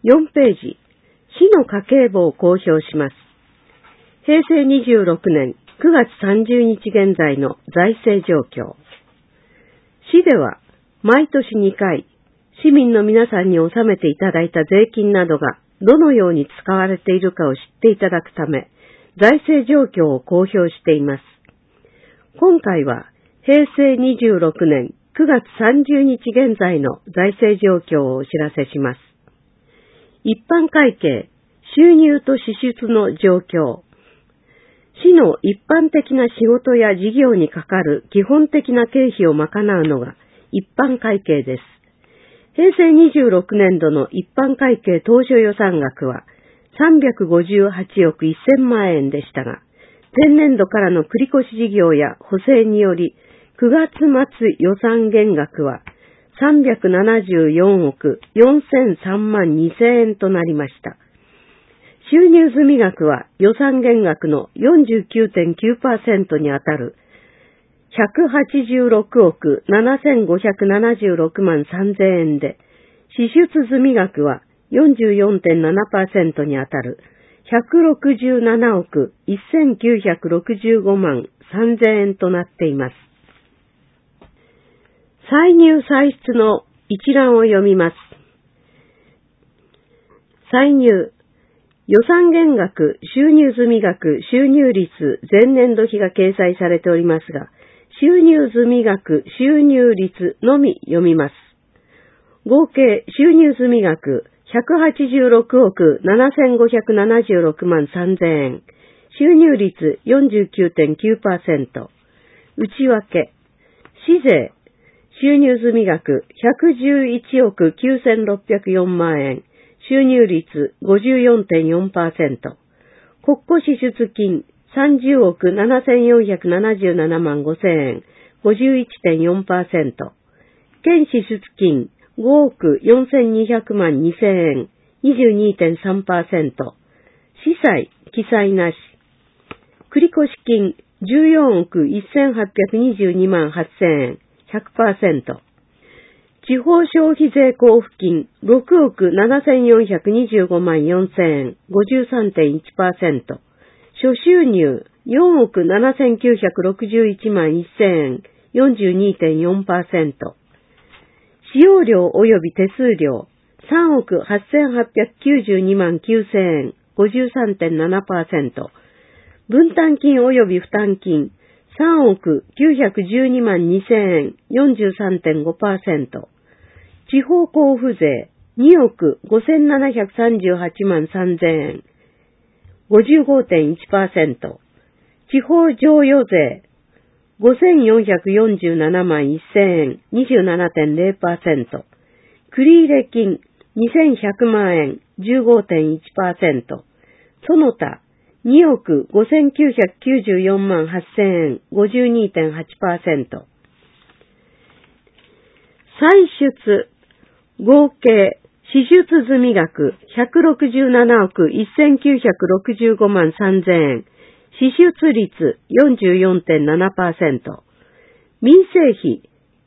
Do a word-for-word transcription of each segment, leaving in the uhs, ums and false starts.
よんページ、市の家計簿を公表します。へいせいにじゅうろくねんくがつさんじゅうにち現在の財政状況。市では毎年にかい、市民の皆さんに納めていただいた税金などがどのように使われているかを知っていただくため、財政状況を公表しています。今回はへいせいにじゅうろくねんくがつさんじゅうにち現在の財政状況をお知らせします。一般会計、収入と支出の状況。市の一般的な仕事や事業にかかる基本的な経費を賄うのが一般会計です。へいせいにじゅうろくねんどの一般会計当初予算額はさんびゃくごじゅうはちおくせんまんえんでしたが、前年度からの繰越事業や補正によりくがつまつ予算減額はさんびゃくななじゅうよんおくよんせんさんまんにせんえんとなりました。収入済額は予算減額の よんじゅうきゅうてんきゅうパーセント にあたるひゃくはちじゅうろくおくななせんごひゃくななじゅうろくまんさんぜんえんで、支出済額は よんじゅうよんてんななパーセント にあたるひゃくろくじゅうななおくせんきゅうひゃくろくじゅうごまんさんぜんえんとなっています。歳入歳出の一覧を読みます。歳入、予算減額、収入済額、収入率、前年度比が掲載されておりますが、収入済額、収入率のみ読みます。合計収入済額、ひゃくはちじゅうろくおくななせんごひゃくななじゅうろくまんさんぜんえん、収入率 よんじゅうきゅうてんきゅうパーセント、内訳、市税、収入済額ひゃくじゅういちおくきゅうせんろっぴゃくよんまんえん、収入率 ごじゅうよんてんよんパーセント、国庫支出金さんじゅうおくななせんよんひゃくななじゅうななまんごせんえん、ごじゅういちてんよんパーセント、県支出金ごおくよんせんにひゃくまんにせんえん、にじゅうにてんさんパーセント、司祭、記載なし、繰越金じゅうよんおくせんはっぴゃくにじゅうにまんはっせんえん、ひゃくパーセント、地方消費税交付金ろくおくななせんよんひゃくにじゅうごまんよんせんえん、ごじゅうさんてんいちパーセント、諸収入よんおくななせんきゅうひゃくろくじゅういちまんせんえん、よんじゅうにてんよんパーセント、使用料及び手数料さんおくはっせんはっぴゃくきゅうじゅうにまんきゅうせんえん、ごじゅうさんてんななパーセント、分担金及び負担金さんおくきゅうひゃくじゅうにまんにせんえん、よんじゅうさんてんごパーセント、地方交付税におくごせんななひゃくさんじゅうはちまんさんぜんえん、ごじゅうごてんいちパーセント、地方譲与税ごせんよんひゃくよんじゅうななまんせんえん、にじゅうななてんぜろパーセント、繰入金にせんひゃくまんえん、じゅうごてんいちパーセント、その他におくごせんきゅうひゃくきゅうじゅうよんまんはっせんえん、ごじゅうにてんはちパーセント、歳出、合計、支出済額ひゃくろくじゅうななおくせんきゅうひゃくろくじゅうごまんさんぜんえん、支出率 よんじゅうよんてんななパーセント、民生費、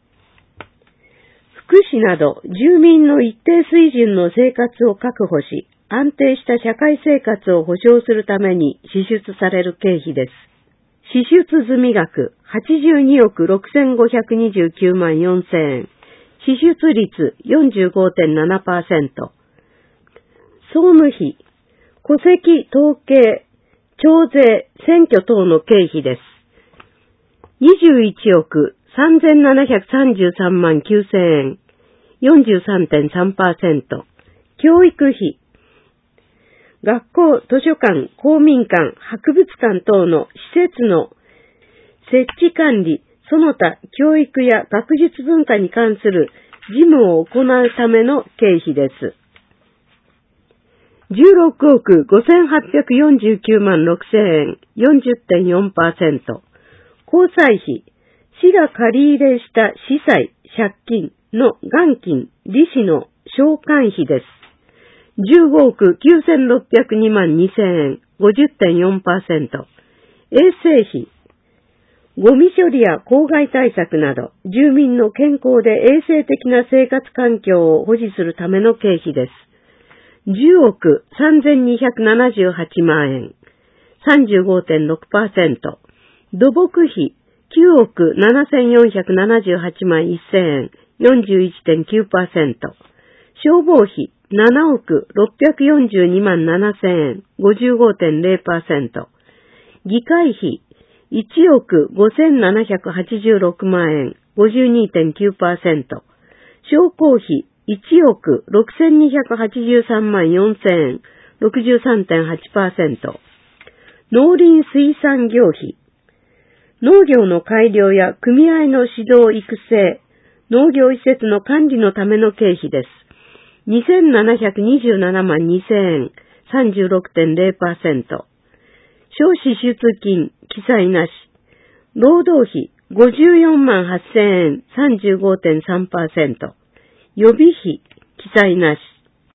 福祉など住民の一定水準の生活を確保し、安定した社会生活を保障するために支出される経費です。支出済額はちじゅうにおくろくせんごひゃくにじゅうきゅうまんよんせんえん、支出率 よんじゅうごてんななパーセント、総務費、戸籍統計、徴税、選挙等の経費です。にじゅういちおくさんぜんななひゃくさんじゅうさんまんきゅうせんえん、よんじゅうさんてんさんパーセント、教育費、学校、図書館、公民館、博物館等の施設の設置管理、その他教育や学術文化に関する事務を行うための経費です。じゅうろくおくごせんはっぴゃくよんじゅうきゅうまんろくせんえん、よんじゅってんよんパーセント、交際費、市が借り入れした司債、借金の元金、利子の償還費です。じゅうごおくきゅうせんろっぴゃくにまんにせんえん、ごじゅってんよんパーセント、衛生費、ゴミ処理や公害対策など、住民の健康で衛生的な生活環境を保持するための経費です。 じゅうおくさんぜんにひゃくななじゅうはちまんえん、さんじゅうごてんろくパーセント。土木費きゅうおくななせんよんひゃくななじゅうはちまんせんえん、よんじゅういちてんきゅうパーセント。消防費ななおくろっぴゃくよんじゅうにまんななせんえん、ごじゅうごてんぜろパーセント。議会費いちおくごせんななひゃくはちじゅうろくまんえん、ごじゅうにてんきゅうパーセント。商工費いちおくろくせんにひゃくはちじゅうさんまんよんせんえん、ろくじゅうさんてんはちパーセント。農林水産業費農業の改良や組合の指導育成、農業施設の管理のための経費です。にせんななひゃくにじゅうななまんにせんえん、さんじゅうろくてんぜろパーセント。少子出金、記載なし。労働費、ごじゅうよんまんはっせんえん、さんじゅうごてんさんパーセント。予備費、記載なし。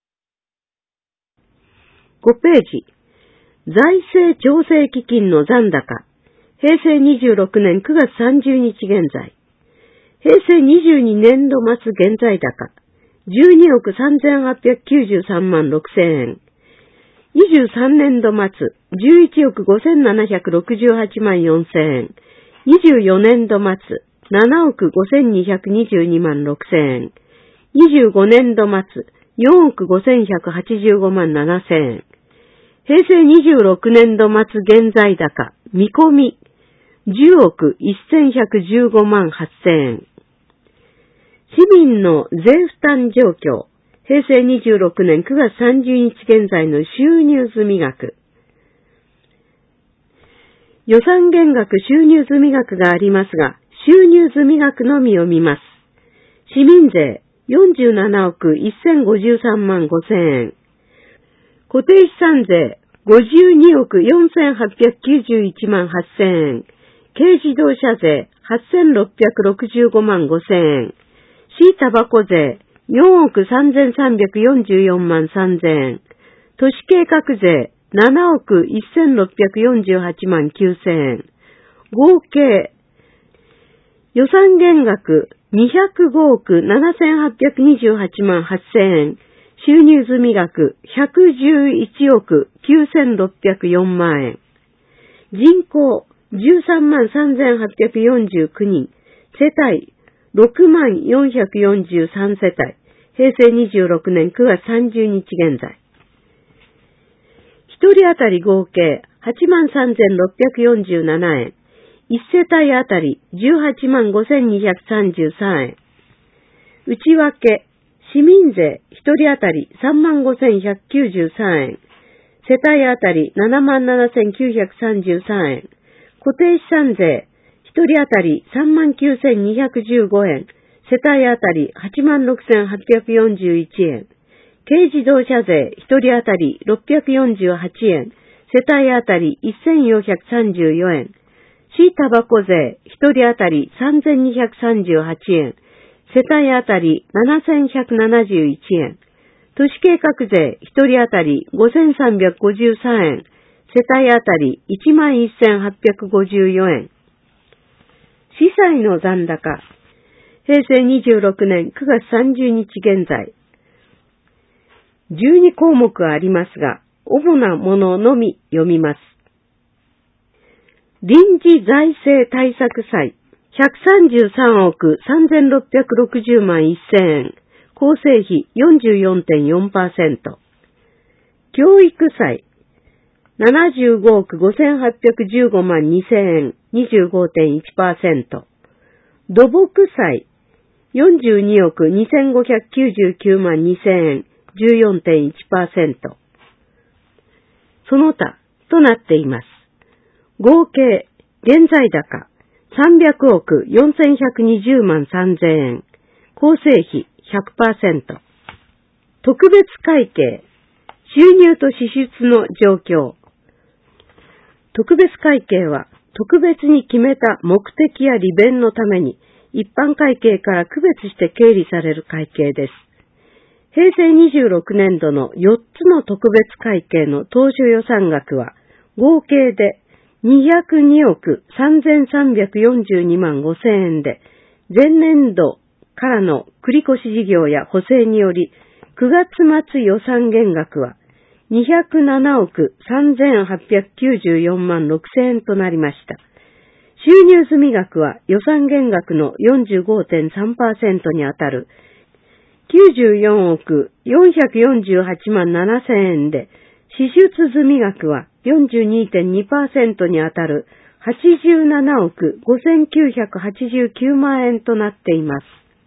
ごページ。財政調整基金の残高。へいせいにじゅうろくねんくがつさんじゅうにち現在。へいせいにじゅうにねんど末現在高。じゅうにおくさんぜんはっぴゃくきゅうじゅうさんまんろくせんえん。にじゅうさんねんど末、じゅういちおくごせんななひゃくろくじゅうはちまんよんせんえん。にじゅうよねんど末、ななおくごせんにひゃくにじゅうにまんろくせんえん。にじゅうごねんど末、よんおくごせんひゃくはちじゅうごまんななせんえん。へいせいにじゅうろくねんど末現在高、見込み、じゅうおくせんひゃくじゅうごまんはっせんえん。市民の税負担状況、へいせいにじゅうろくねんくがつさんじゅうにち現在の収入済額。予算減額収入済額がありますが、収入済額のみを見ます。市民税よんじゅうななおくせんごじゅうさんまんごせんえん。固定資産税ごじゅうにおくよんせんはっぴゃくきゅうじゅういちまんはっせんえん。軽自動車税はっせんろっぴゃくろくじゅうごまんごせんえん。市タバコ税よんおくさんぜんさんびゃくよんじゅうよんまんさんぜんえん。都市計画税ななおくせんろっぴゃくよんじゅうはちまんきゅうせんえん。合計予算減額にひゃくごおくななせんはっぴゃくにじゅうはちまんはっせんえん。収入済額ひゃくじゅういちおくきゅうせんろっぴゃくよんまんえん。人口じゅうさんまんさんぜんはっぴゃくよんじゅうきゅうにん。世帯ろくまんよんひゃくよんじゅうさんせたい。へいせいにじゅうろくねんくがつさんじゅうにち現在。一人当たり合計はちまんさんぜんろっぴゃくよんじゅうななえん。一世帯当たりじゅうはちまんごせんにひゃくさんじゅうさんえん。内訳、市民税一人当たりさんまんごせんひゃくきゅうじゅうさんえん。世帯当たりななまんななせんきゅうひゃくさんじゅうさんえん。固定資産税一人当たりさんまんきゅうせんにひゃくじゅうごえん。世帯当たりはちまんろくせんはっぴゃくよんじゅういちえん。軽自動車税一人当たりろっぴゃくよんじゅうはちえん。世帯当たりせんよんひゃくさんじゅうよえん。市タバコ税一人当たりさんぜんにひゃくさんじゅうはちえん。世帯当たりななせんひゃくななじゅういちえん。都市計画税一人当たりごせんさんびゃくごじゅうさんえん。世帯当たりいちまんせんはっぴゃくごじゅうよえん。司債の残高。へいせいにじゅうろくねんくがつさんじゅうにち現在。じゅうにこうもくありますが、主なもののみ読みます。臨時財政対策債ひゃくさんじゅうさんおくさんぜんろっぴゃくろくじゅうまんせんえん。構成比 よんじゅうよんてんよんパーセント。教育債ななじゅうごおくごせんはっぴゃくじゅうごまんにせんえん。にじゅうごてんいちパーセント。土木債よんじゅうにおくにせんごひゃくきゅうじゅうきゅうまんにせんえん。じゅうよんてんいちパーセント。その他となっています。合計現在高さんびゃくおくよんせんひゃくにじゅうまんさんぜんえん。構成比 ひゃくパーセント。特別会計収入と支出の状況。特別会計は特別に決めた目的や利便のために一般会計から区別して経理される会計です。へいせいにじゅうろくねんどのよっつの特別会計の当初予算額は合計でにひゃくにおくさんぜんさんびゃくよんじゅうにまんごせんえんで、前年度からの繰越事業や補正によりくがつ末予算減額はにひゃくななおくさんぜんはっぴゃくきゅうじゅうよんまんろくせんえんとなりました。収入済額は予算減額の よんじゅうごてんさんパーセント にあたるきゅうじゅうよんおくよんひゃくよんじゅうはちまんななせんえんで、支出済額は よんじゅうにてんにパーセント にあたるはちじゅうななおくごせんきゅうひゃくはちじゅうきゅうまんえんとなっています。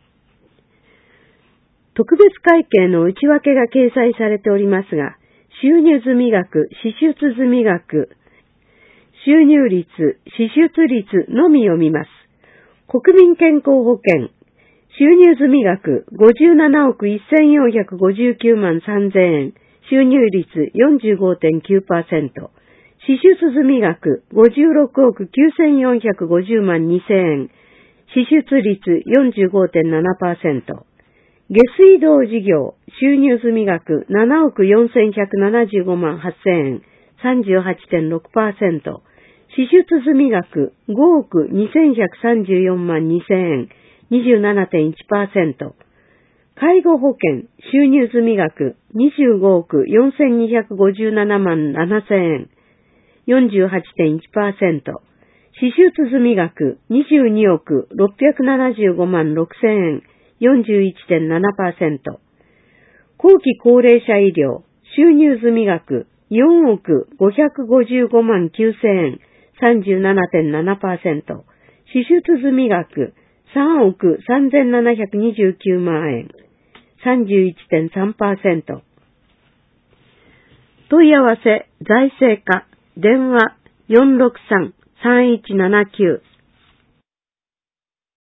特別会計の内訳が掲載されておりますが、収入済額、支出済額、収入率、支出率のみ読みます。国民健康保険、収入済額ごじゅうななおくせんよんひゃくごじゅうきゅうまんさんぜんえん、収入率 よんじゅうごてんきゅうパーセント、支出済額ごじゅうろくおくきゅうせんよんひゃくごじゅうまんにせんえん、支出率 よんじゅうごてんななパーセント、下水道事業、収入済額ななおくよんせんひゃくななじゅうごまんはっせんえん、さんじゅうはちてんろくパーセント、支出済額ごおくにせんひゃくさんじゅうよんまんにせんえん、にじゅうななてんいちパーセント、介護保険、収入済額にじゅうごおくよんせんにひゃくごじゅうななまんななせんえん、よんじゅうはちてんいちパーセント、支出済額にじゅうにおくろっぴゃくななじゅうごまんろくせんえん、よんじゅういちてんななパーセント、後期高齢者医療、収入済額よんおくごひゃくごじゅうごまんきゅうせんえん、さんじゅうななてんななパーセント、支出済額さんおくさんぜんななひゃくにじゅうきゅうまんえん、さんじゅういちてんさんパーセント。問い合わせ、財政課、電話 よんろくさん さんいちななきゅう